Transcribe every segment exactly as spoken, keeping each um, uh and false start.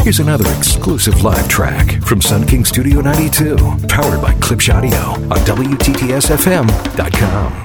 Here's another exclusive live track from Sun King Studio ninety-two, powered by Klipsch Audio on W T T S F M dot com.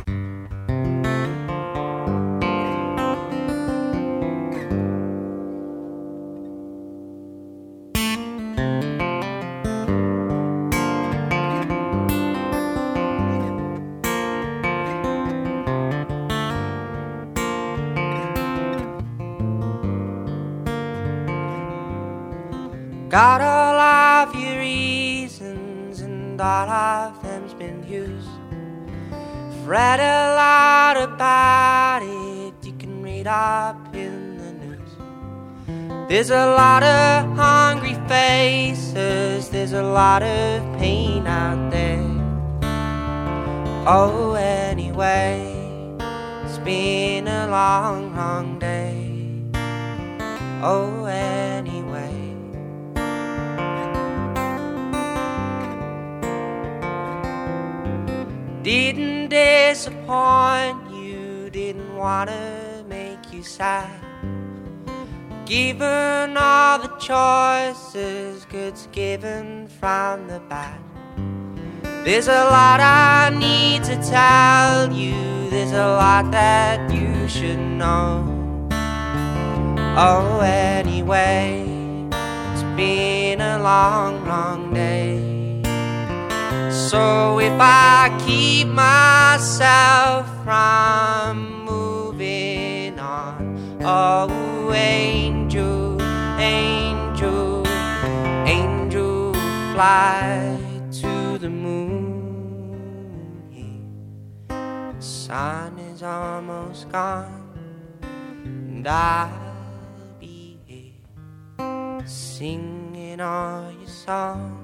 Got all of your reasons and all of them's been used. I've read a lot about it, you can read up in the news. There's a lot of hungry faces, there's a lot of pain out there. Oh, anyway, it's been a long, long day. Oh, anyway. Didn't disappoint you, didn't want to make you sad. Given all the choices, good's given from the bad. There's a lot I need to tell you, there's a lot that you should know. Oh, anyway, it's been a long, long day. So if I keep myself from moving on, oh, angel, angel, angel, fly to the moon. The sun is almost gone, and I'll be here singing all your songs.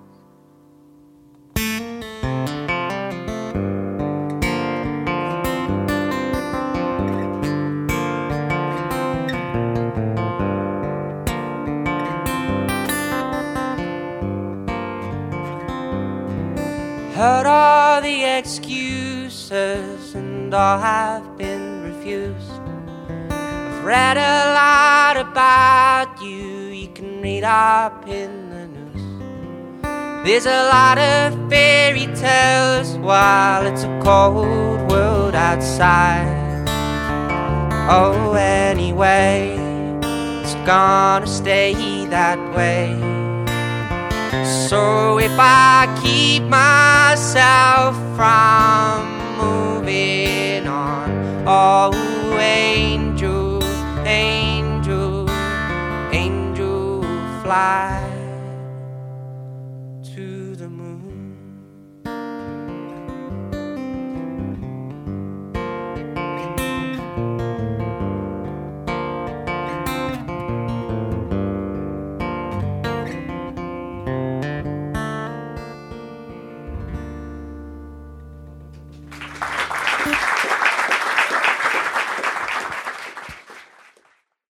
Heard all the excuses and all have been refused. I've read a lot about you, you can read up in the news. There's a lot of fairy tales while it's a cold world outside. Oh, anyway, it's gonna stay that way. So if I keep myself from moving on, oh, angel, angel, angel, fly